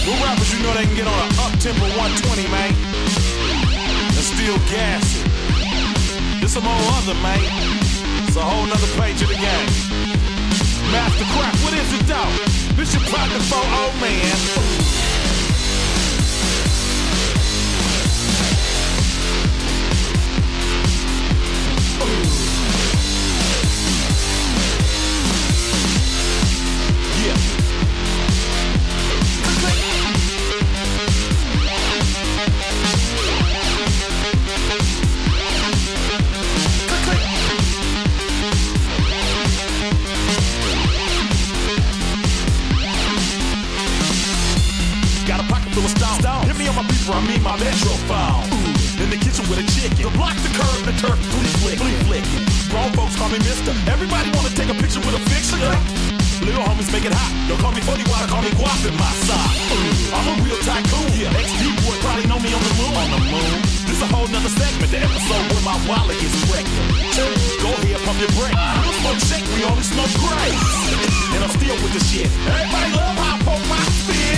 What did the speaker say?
Well, rappers, you know they can get on an up-tempo 120, man, and still gas it. This some old other, man. It's a whole nother page of the game. Mastercraft, what is it, though? This your partner for old man. I mean my metro phone. In the kitchen with a chicken. The block, the curb, the turf, flea flick. Grown folks call me mister. Everybody wanna take a picture with a fixture. Little homies make it hot. Don't call me funny, why call me guap in my side. I'm a real tycoon. XD boy probably know me on the moon. This a whole nother segment. The episode where my wallet gets wrecked. Go ahead, pump your brake. We don't smoke shake, we only smoke grapes. And I'm still with the shit. Everybody love how I poke my spin.